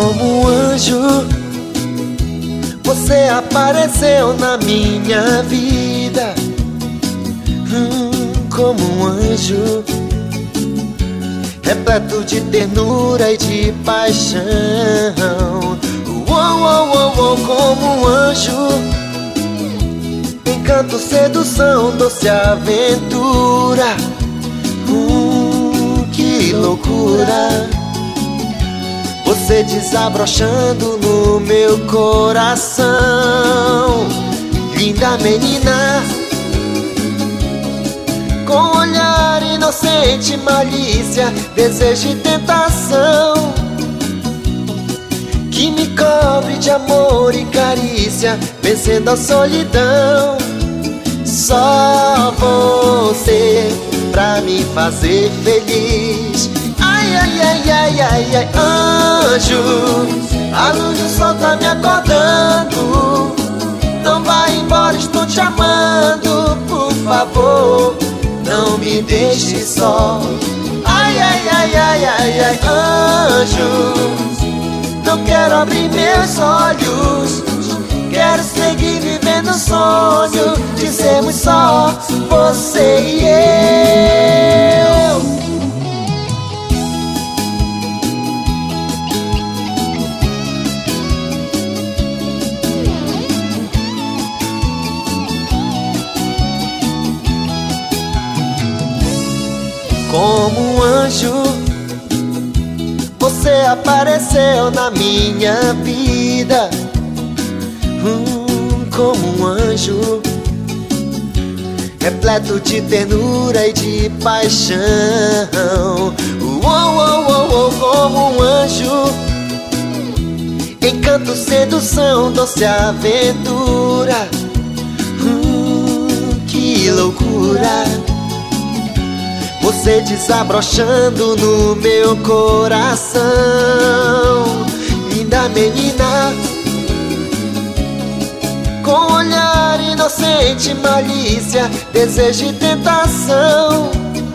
Como um anjo, você apareceu na minha vida. Como um anjo, repleto de ternura e de paixão. Como um anjo, encanto, sedução, doce aventura. Que loucura, você desabrochando no meu coração. Linda menina, com olhar inocente, malícia, desejo e tentação, que me cobre de amor e carícia, vencendo a solidão. Só você pra me fazer feliz. Ai, ai, ai, ai, ai, ai, anjo, a luz do sol tá me acordando. Não vai embora, estou te amando. Por favor, não me deixe só. Ai, ai, ai, ai, ai, ai, anjo, não quero abrir meus olhos. Quero seguir vivendo o sonho de sermos só você e eu. Como um anjo, você apareceu na minha vida. Como um anjo, repleto de ternura e de paixão. Como um anjo, encanto, sedução, doce aventura. Que loucura, você desabrochando no meu coração. Linda menina, com olhar inocente, malícia, desejo e tentação,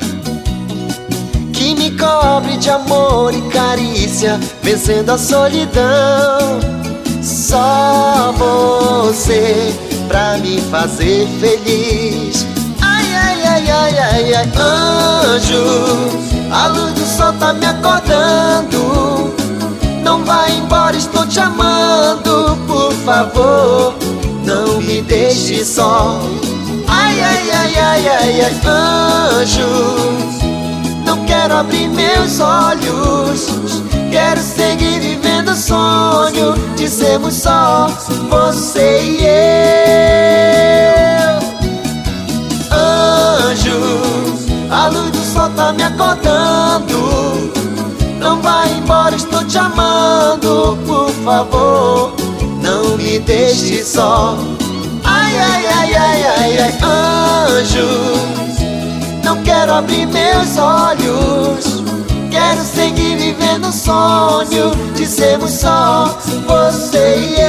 que me cobre de amor e carícia, vencendo a solidão. Só você pra me fazer feliz. Ai, ai, ai, ai, ai, ai, anjo, a luz do sol tá me acordando. Não vai embora, estou te amando. Por favor, não me deixe só. Ai, ai, ai, ai, ai, ai, anjo, não quero abrir meus olhos. Quero seguir vivendo o sonho de sermos só você e eu. Anjo, a luz do sol tá me acordando. Não vai embora, estou te amando. Por favor, não me deixe só. Ai, ai, ai, ai, ai, ai, anjo, não quero abrir meus olhos. Quero seguir vivendo o sonho de sermos só você e eu.